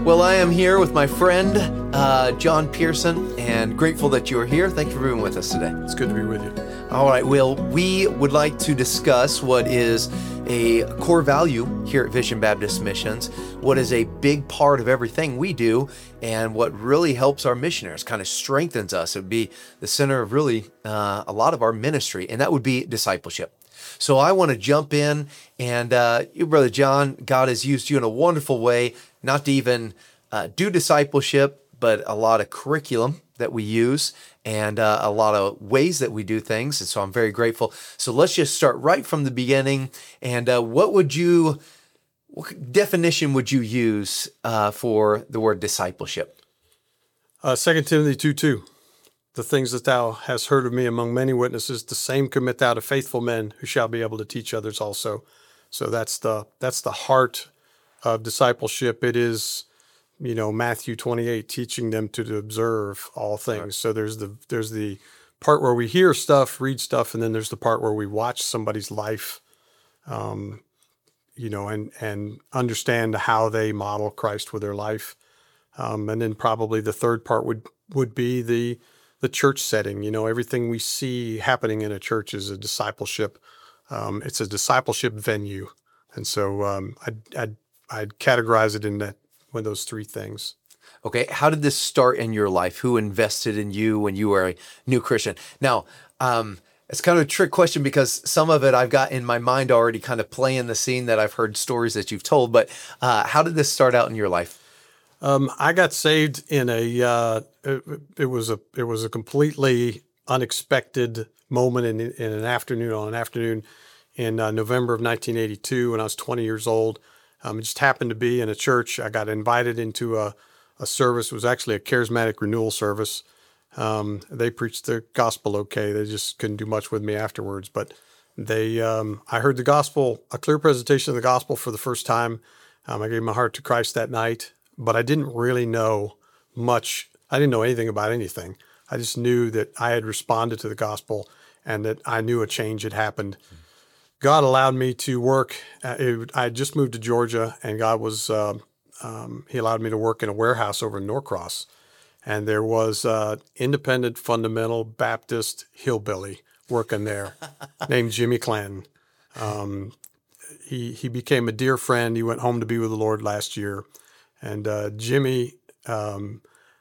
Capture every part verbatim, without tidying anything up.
Well, I am here with my friend, uh, John Pearson, and grateful that you are here. Thank you for being with us today. It's good to be with you. All right, Will, we would like to discuss what is a core value here at Vision Baptist Missions, what is a big part of everything we do, and what really helps our missionaries, kind of strengthens us. It would be the center of really uh, a lot of our ministry, and that would be discipleship. So I want to jump in, and uh, you, Brother John, God has used you in a wonderful way, not to even uh, do discipleship, but a lot of curriculum that we use and uh, a lot of ways that we do things. And so I'm very grateful. So let's just start right from the beginning. And uh, what would you, what definition would you use uh, for the word discipleship? Uh, Second Timothy two two. The things that thou hast heard of me among many witnesses, the same commit thou to faithful men who shall be able to teach others also. So that's the that's the heart of discipleship. It is, you know, Matthew twenty-eight, teaching them to observe all things. Right. So there's the there's the part where we hear stuff, read stuff, and then there's the part where we watch somebody's life, um, you know, and and understand how they model Christ with their life. Um, and then probably the third part would would be the the church setting. You know, everything we see happening in a church is a discipleship. Um, it's a discipleship venue. And so um, I'd, I'd, I'd categorize it in that with those three things. Okay. How did this start in your life? Who invested in you when you were a new Christian? Now, um, it's kind of a trick question because some of it I've got in my mind already kind of playing the scene that I've heard stories that you've told, but uh, how did this start out in your life? Um, I got saved in a, uh, it, it was a, it was a completely unexpected moment in, in an afternoon, on an afternoon in uh, November of nineteen eighty-two when I was twenty years old. Um, it just happened to be in a church. I got invited into a, a service. It was actually a charismatic renewal service. Um, they preached the gospel okay. They just couldn't do much with me afterwards, but they, um, I heard the gospel, a clear presentation of the gospel for the first time. Um, I gave my heart to Christ that night. But I didn't really know much. I didn't know anything about anything. I just knew that I had responded to the gospel and that I knew a change had happened. Mm-hmm. God allowed me to work. Uh, it, I had just moved to Georgia, and God was, uh, um, he allowed me to work in a warehouse over in Norcross. And there was an independent fundamental Baptist hillbilly working there named Jimmy Clanton. Um, he, he became a dear friend. He went home to be with the Lord last year. And uh, Jimmy, um,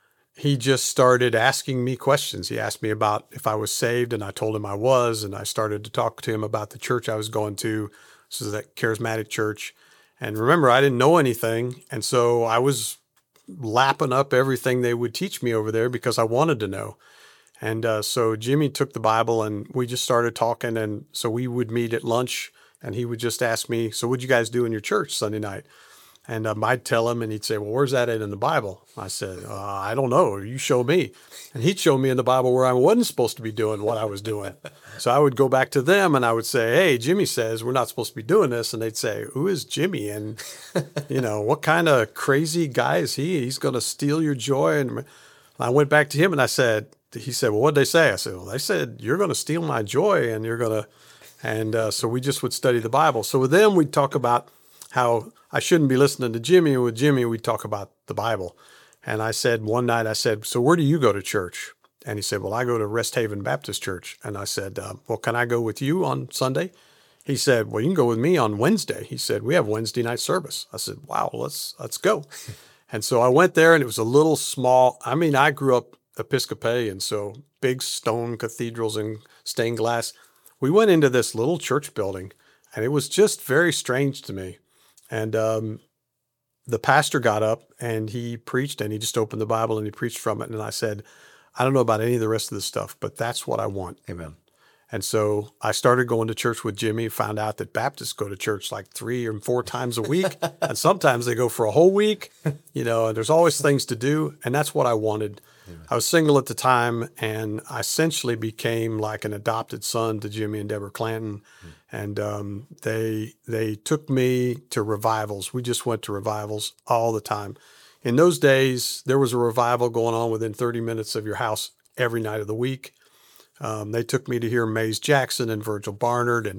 he just started asking me questions. He asked me about if I was saved, and I told him I was. And I started to talk to him about the church I was going to. This is that charismatic church. And remember, I didn't know anything. And so I was lapping up everything they would teach me over there because I wanted to know. And uh, so Jimmy took the Bible, and we just started talking. And so we would meet at lunch, and he would just ask me, so what'd you guys do in your church Sunday night? And um, I'd tell him, and he'd say, well, where's that in the Bible? I said, uh, I don't know. You show me. And he'd show me in the Bible where I wasn't supposed to be doing what I was doing. So I would go back to them, and I would say, hey, Jimmy says we're not supposed to be doing this. And they'd say, who is Jimmy? And, you know, what kind of crazy guy is he? He's going to steal your joy. And I went back to him, and I said, he said, well, what'd they say? I said, well, they said, you're going to steal my joy, and you're going to, and uh, so we just would study the Bible. So with them, we'd talk about how I shouldn't be listening to Jimmy. And with Jimmy, we'd talk about the Bible. And I said, one night, I said, so where do you go to church? And he said, well, I go to Rest Haven Baptist Church. And I said, uh, well, can I go with you on Sunday? He said, well, you can go with me on Wednesday. He said, we have Wednesday night service. I said, wow, let's, let's go. And so I went there, and it was a little small. I mean, I grew up Episcopalian, so big stone cathedrals and stained glass. We went into this little church building, and it was just very strange to me. And um, the pastor got up, and he preached, and he just opened the Bible, and he preached from it. And I said, I don't know about any of the rest of this stuff, but that's what I want. Amen. And so I started going to church with Jimmy, found out that Baptists go to church like three or four times a week. And sometimes they go for a whole week, you know, and there's always things to do. And that's what I wanted. Amen. I was single at the time, and I essentially became like an adopted son to Jimmy and Deborah Clanton. Mm. And um, they they took me to revivals. We just went to revivals all the time. In those days, there was a revival going on within thirty minutes of your house every night of the week. Um, they took me to hear Mays Jackson and Virgil Barnard and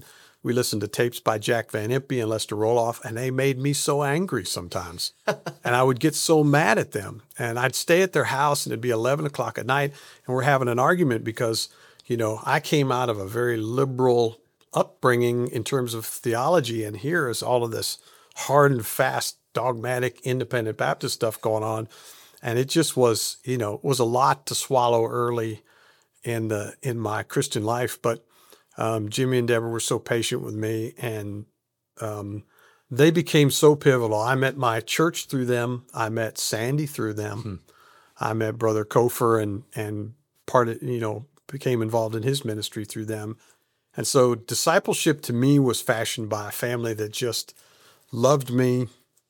We listened to tapes by Jack Van Impe and Lester Roloff, and they made me so angry sometimes. And I would get so mad at them. And I'd stay at their house, and it'd be eleven o'clock at night, and we're having an argument because, you know, I came out of a very liberal upbringing in terms of theology, and here is all of this hard and fast, dogmatic, independent Baptist stuff going on. And it just was, you know, it was a lot to swallow early in the in my Christian life. But um, Jimmy and Deborah were so patient with me, and um, they became so pivotal. I met my church through them. I met Sandy through them. Hmm. I met Brother Kofer and and part of, you know, became involved in his ministry through them. And so discipleship to me was fashioned by a family that just loved me,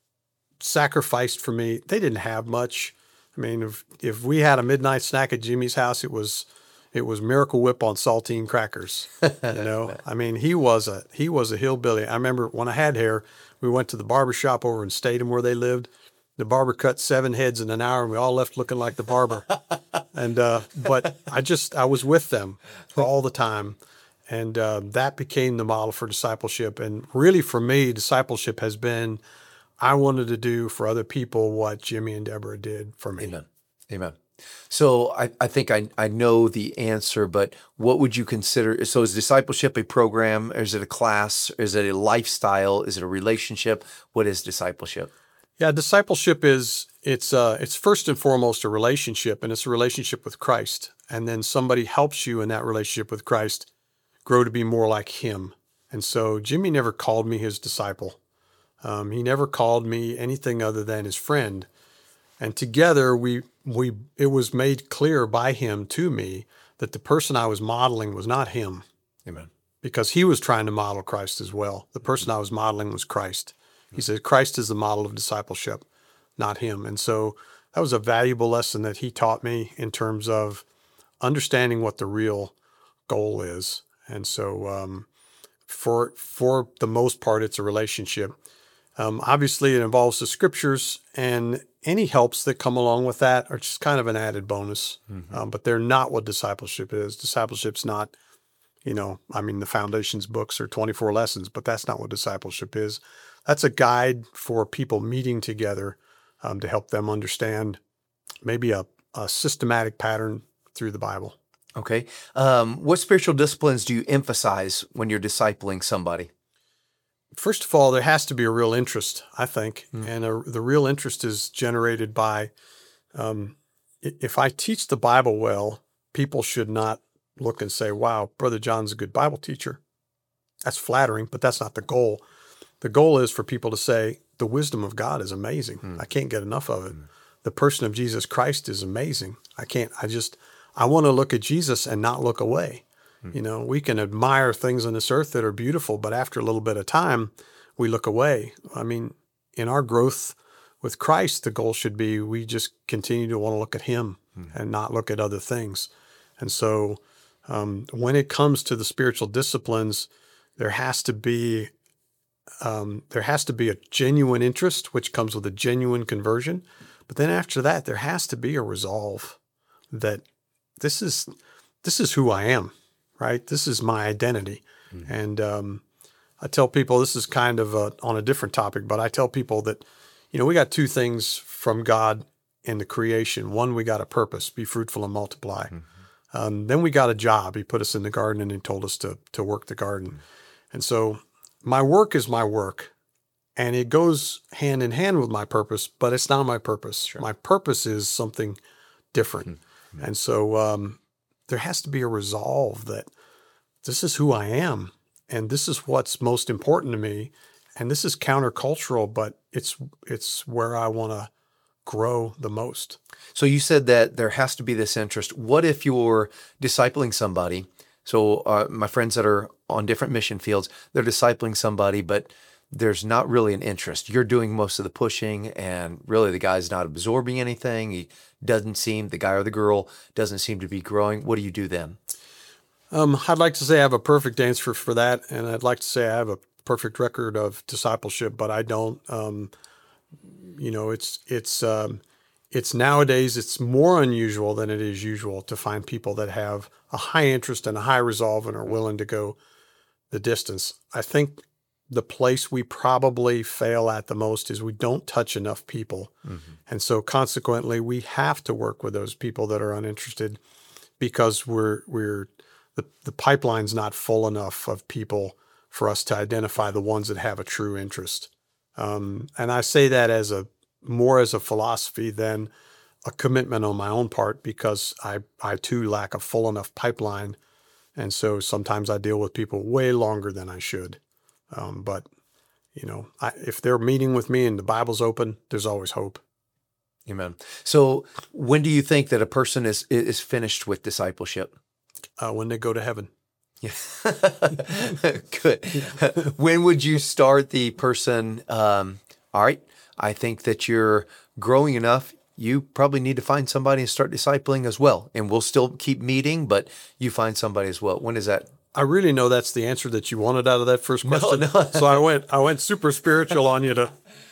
sacrificed for me. They didn't have much. I mean, if if we had a midnight snack at Jimmy's house, it was it was Miracle Whip on saltine crackers. You know, I mean, he was a he was a hillbilly. I remember when I had hair, we went to the barber shop over in Statham where they lived. The barber cut seven heads in an hour, and we all left looking like the barber. And uh, but I just I was with them all the time, and uh, that became the model for discipleship. And really, for me, discipleship has been I wanted to do for other people what Jimmy and Deborah did for me. Amen. Amen. So I, I think I, I know the answer, but what would you consider? So is discipleship a program? Or is it a class? Is it a lifestyle? Is it a relationship? What is discipleship? Yeah, discipleship is, it's uh, it's first and foremost a relationship, and it's a relationship with Christ. And then somebody helps you in that relationship with Christ grow to be more like him. And so Jimmy never called me his disciple. Um, he never called me anything other than his friend. And together, we we it was made clear by him to me that the person I was modeling was not him. Amen. Because he was trying to model Christ as well. The person I was modeling was Christ. He said, Christ is the model of discipleship, not him. And so that was a valuable lesson that he taught me in terms of understanding what the real goal is. And so um, for for the most part, it's a relationship. Um, obviously, it involves the scriptures, and any helps that come along with that are just kind of an added bonus. Mm-hmm. Um, but they're not what discipleship is. Discipleship's not, you know, I mean, the Foundations books are twenty-four lessons, but that's not what discipleship is. That's a guide for people meeting together um, to help them understand maybe a, a systematic pattern through the Bible. Okay. Um, what spiritual disciplines do you emphasize when you're discipling somebody? First of all, there has to be a real interest, I think. Mm. And a, the real interest is generated by, um, if I teach the Bible well, people should not look and say, wow, Brother John's a good Bible teacher. That's flattering, but that's not the goal. The goal is for people to say, the wisdom of God is amazing. Mm. I can't get enough of it. Mm. The person of Jesus Christ is amazing. I can't, I just, I want to look at Jesus and not look away. You know, we can admire things on this earth that are beautiful, but after a little bit of time, we look away. I mean, in our growth with Christ, the goal should be we just continue to want to look at him mm-hmm. and not look at other things. And so um, when it comes to the spiritual disciplines, there has to be um, there has to be a genuine interest, which comes with a genuine conversion. But then after that, there has to be a resolve that this is this is who I am. Right? This is my identity. Mm-hmm. And um, I tell people, this is kind of a, on a different topic, but I tell people that, you know, we got two things from God in the creation. One, we got a purpose, be fruitful and multiply. Mm-hmm. Um, then we got a job. He put us in the garden and he told us to to work the garden. Mm-hmm. And so my work is my work, and it goes hand in hand with my purpose, but it's not my purpose. Sure. My purpose is something different. Mm-hmm. And so um, there has to be a resolve that this is who I am, and this is what's most important to me, and this is countercultural, but it's it's where I want to grow the most. So you said that there has to be this interest. What if you're discipling somebody? So uh, my friends that are on different mission fields, they're discipling somebody, but there's not really an interest. You're doing most of the pushing, and really the guy's not absorbing anything. He doesn't seem, the guy or the girl doesn't seem to be growing. What do you do then? Um, I'd like to say I have a perfect answer for that, and I'd like to say I have a perfect record of discipleship, but I don't. Um, you know, it's it's um, it's nowadays it's more unusual than it is usual to find people that have a high interest and a high resolve and are willing to go the distance. I think the place we probably fail at the most is we don't touch enough people. Mm-hmm. And so consequently, we have to work with those people that are uninterested because we're we're the, the pipeline's not full enough of people for us to identify the ones that have a true interest. Um, and I say that as a more as a philosophy than a commitment on my own part, because I, I too lack a full enough pipeline. And so sometimes I deal with people way longer than I should. Um, but, you know, I, if they're meeting with me and the Bible's open, there's always hope. Amen. So when do you think that a person is is finished with discipleship? Uh, when they go to heaven. Yeah. Good. When would you start the person, um, all right, I think that you're growing enough, you probably need to find somebody and start discipling as well. And we'll still keep meeting, but you find somebody as well. When is that? I really know that's the answer that you wanted out of that first question. No, no. So I went I went super spiritual on you to,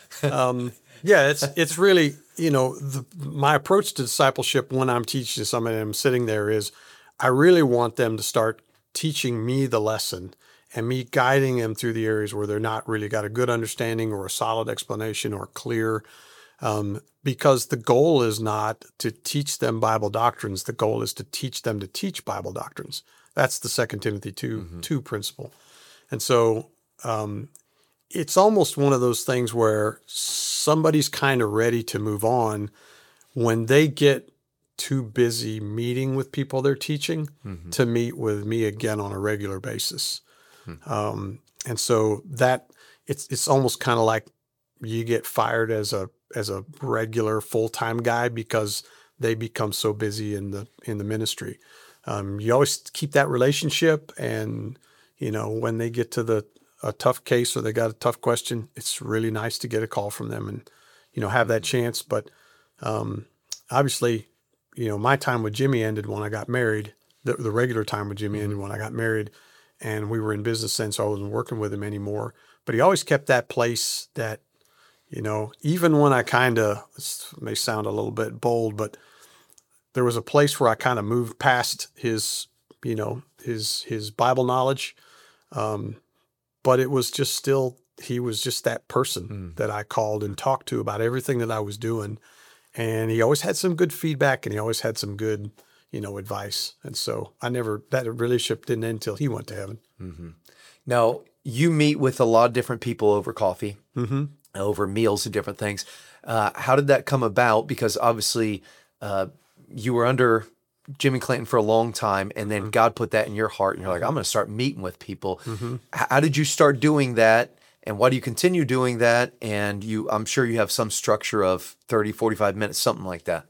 um, yeah, it's it's really, you know, the, my approach to discipleship when I'm teaching somebody and I'm sitting there is I really want them to start teaching me the lesson and me guiding them through the areas where they're not really got a good understanding or a solid explanation or clear. Um, because the goal is not to teach them Bible doctrines. The goal is to teach them to teach Bible doctrines. That's the Second Timothy two, mm-hmm. two principle. And so um, it's almost one of those things where somebody's kind of ready to move on when they get too busy meeting with people they're teaching mm-hmm. to meet with me again on a regular basis. Mm-hmm. Um, and so that it's it's almost kind of like you get fired as a as a regular full-time guy because they become so busy in the in the ministry. Um, you always keep that relationship, and you know when they get to the a tough case or they got a tough question, it's really nice to get a call from them and you know have that chance. But um, obviously, you know my time with Jimmy ended when I got married. The, the regular time with Jimmy ended when I got married, and we were in business then, so I wasn't working with him anymore. But he always kept that place that, you know, even when I kind of, this may sound a little bit bold, but there was a place where I kind of moved past his, you know, his his Bible knowledge. Um, but it was just still, he was just that person mm. that I called and talked to about everything that I was doing. And he always had some good feedback and he always had some good, you know, advice. And so I never, that relationship didn't end until he went to heaven. Mm-hmm. Now, you meet with a lot of different people over coffee. Mm-hmm. Over meals and different things. Uh, how did that come about? Because obviously uh, you were under Jimmy Clinton for a long time, and then mm-hmm. God put that in your heart, and you're like, I'm going to start meeting with people. Mm-hmm. How did you start doing that, and why do you continue doing that? And you, I'm sure you have some structure of thirty, forty-five minutes, something like that.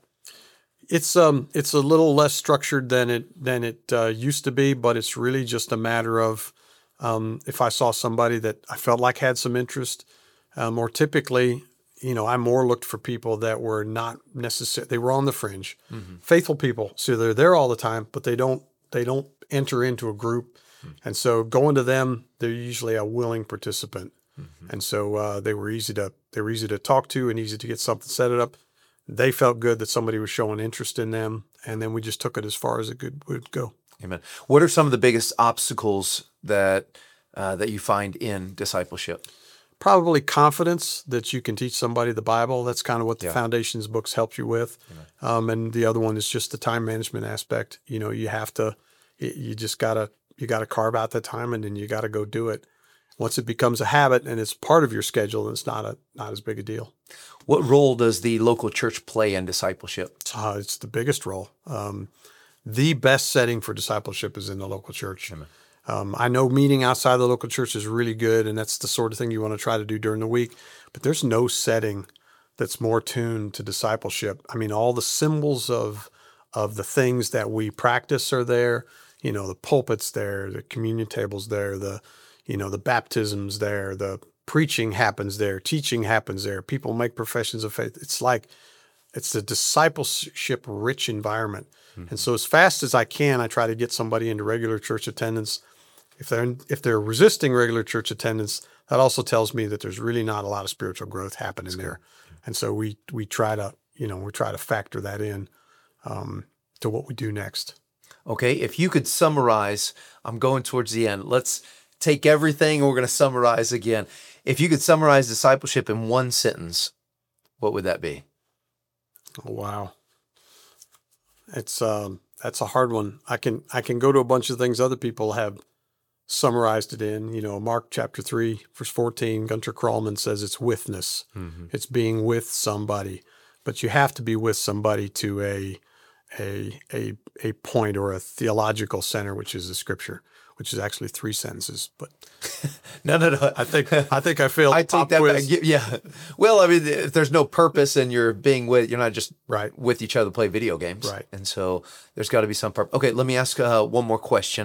It's um, it's a little less structured than it than it uh, used to be, but it's really just a matter of um, if I saw somebody that I felt like had some interest. Um, or typically, you know, I more looked for people that were not necessarily, they were on the fringe, mm-hmm. faithful people. So they're there all the time, but they don't, they don't enter into a group. Mm-hmm. And so going to them, they're usually a willing participant. Mm-hmm. And so uh, they were easy to, they were easy to talk to and easy to get something set it up. They felt good that somebody was showing interest in them. And then we just took it as far as it could, would go. Amen. What are some of the biggest obstacles that, uh, that you find in discipleship? Probably confidence that you can teach somebody the Bible. That's kind of what the yeah. Foundations books helps you with. Yeah. Um, and the other one is just the time management aspect. You know, you have to, you just gotta, you gotta carve out that time and then you gotta go do it. Once it becomes a habit and it's part of your schedule, then it's not a, not as big a deal. What role does the local church play in discipleship? Uh, it's the biggest role. Um, the best setting for discipleship is in the local church. Amen. Um, I know meeting outside the local church is really good, and that's the sort of thing you want to try to do during the week. But there's no setting that's more tuned to discipleship. I mean, all the symbols of of the things that we practice are there. You know, the pulpit's there, the communion table's there, the you know the baptism's there, the preaching happens there, teaching happens there. People make professions of faith. It's like it's a discipleship-rich environment. Mm-hmm. And so as fast as I can, I try to get somebody into regular church attendance. If they're if they're resisting regular church attendance, that also tells me that there's really not a lot of spiritual growth happening That's there. Good. And so we we try to you know we try to factor that in um, to what we do next. Okay, if you could summarize, I'm going towards the end. Let's take everything and we're going to summarize again. If you could summarize discipleship in one sentence, what would that be? Oh, wow. It's um, that's a hard one. I can I can go to a bunch of things other people have summarized it in. You know, Mark chapter three, verse fourteen, Gunter Krallman says it's withness. Mm-hmm. It's being with somebody. But you have to be with somebody to a a a a point or a theological center, which is the Scripture, which is actually three sentences. But no, no, no. I think I think I failed. I take that quiz. back. Yeah. Well, I mean, if there's no purpose and you're being with, you're not just right with each other to play video games, right? And so there's got to be some purpose. Okay, let me ask uh, one more question.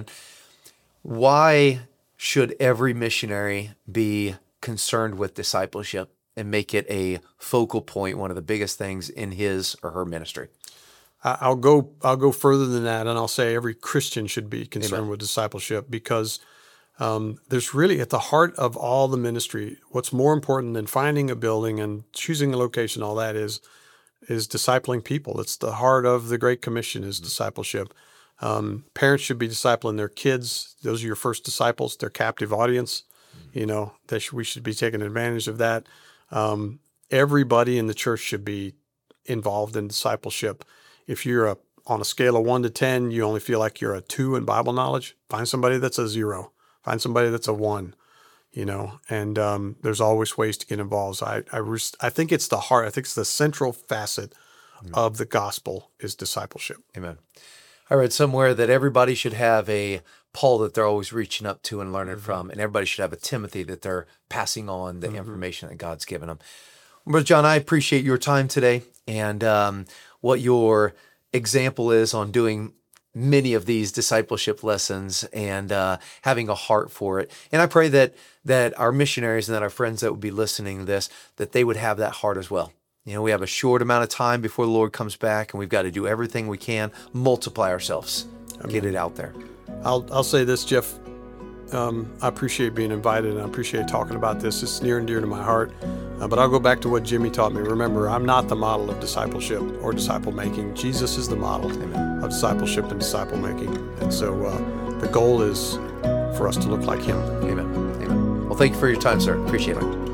Why should every missionary be concerned with discipleship and make it a focal point, one of the biggest things in his or her ministry? I'll go I'll go further than that, and I'll say every Christian should be concerned Amen. with discipleship, because um, there's really at the heart of all the ministry, what's more important than finding a building and choosing a location, all that is is discipling people. It's the heart of the Great Commission is discipleship. Um, parents should be discipling their kids. Those are your first disciples, their captive audience. You know, they should, we should be taking advantage of that. Um, everybody in the church should be involved in discipleship. If you're a, on a scale of one to ten, you only feel like you're a two in Bible knowledge, find somebody that's a zero. Find somebody that's a one, you know, and um, there's always ways to get involved. So I, I, res- I think it's the heart. I think it's the central facet Amen. Of the gospel is discipleship. Amen. I read somewhere that everybody should have a Paul that they're always reaching up to and learning mm-hmm. from, and everybody should have a Timothy that they're passing on the mm-hmm. information that God's given them. Brother John, I appreciate your time today and um, what your example is on doing many of these discipleship lessons and uh, having a heart for it. And I pray that that our missionaries and that our friends that would be listening to this, that they would have that heart as well. You know, we have a short amount of time before the Lord comes back, and we've got to do everything we can, multiply ourselves, Amen. Get it out there. I'll I'll say this, Jeff. Um, I appreciate being invited, and I appreciate talking about this. It's near and dear to my heart. Uh, but I'll go back to what Jimmy taught me. Remember, I'm not the model of discipleship or disciple making. Jesus is the model Amen. Of discipleship and disciple making. And so uh, the goal is for us to look like him. Amen. Amen. Well, thank you for your time, sir. Appreciate it.